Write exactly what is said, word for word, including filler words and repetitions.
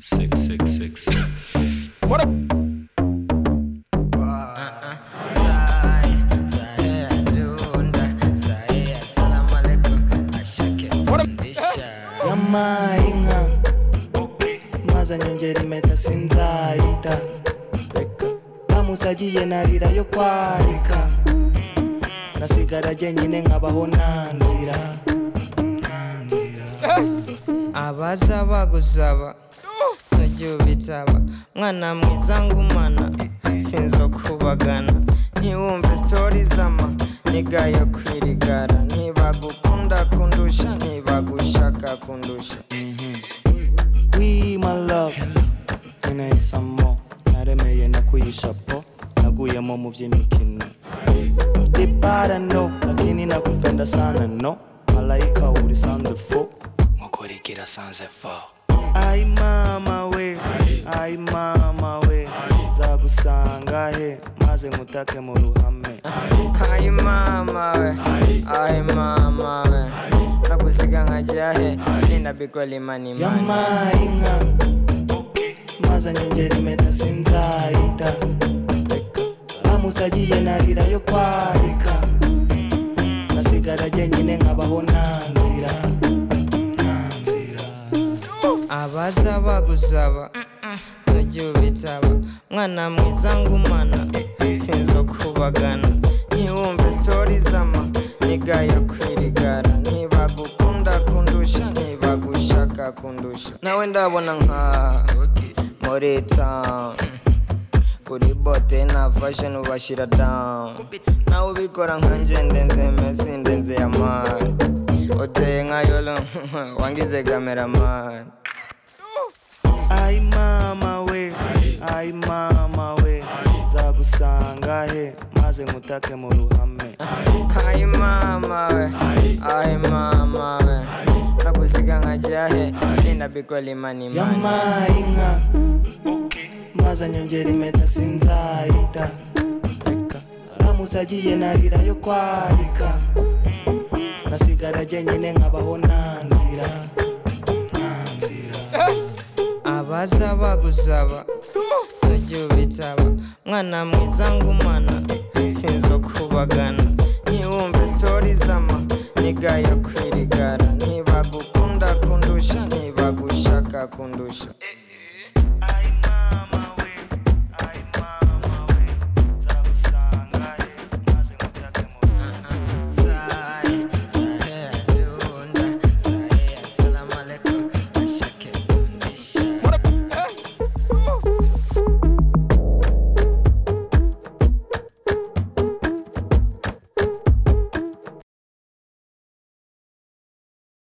Six, six, six, six. What up? Yamainga maza nyongera impeta sinzayita reka namusagiye narira yo kwarika nasigara jyenyine nkabaho nanzira abaza bagusaba tajya ubitaba mwana mwiza ngumana sinzo kubagana ntiwumve story zama niga yo kwirigara ntibagukunda kundusha ntibagushaka kundusha. We my love nkeneye some more naremeye nakuyisha po naguyemo mu by'imikino dipara no lakini nakupenda sana no malaika uri sande fo mukurikira sanze fo. Ai mama we ai mama we nzagusanga he maze nkutake mu ruhame. Ai mama we ai mama we nakusiga nkajya he ninabikora imani mani yamainga maza nyongera impeta sinzayita reka namusagiye narira yo kwarika nasigara jyenyine nkabaho nanzira nanzira abaza bagusaba tajya ubitaba mwana mwiza ngumana sinzo kubagana ntiwumve story zama niga yo kwirigara ntibagukunda kundusha ntibagushaka kundusha. Nawe ndabona nka muri town kuri bote na fashion ubashira down nawe ubikora nka nje ndenze mesi ndenze ya man oteye nka yolo wangize cameraman. ai mama we ai mama we nzagusanga he maze nkutake mu ruhame. Ai mama we ai mama we nakusiga nkajya he ninabikora imani mani yamainga maza nyongera impeta sinzayita reka namusagiye narira yo kwarika nasigara jyenyine nkabaho nanzira nanzira abaza bagusaba tajya ubitaba mwana mwiza ngumana sinzo kubagana ntiwumve story zama niga yo kwirigara ntibagukunda kundusha ntibagushaka kundusha.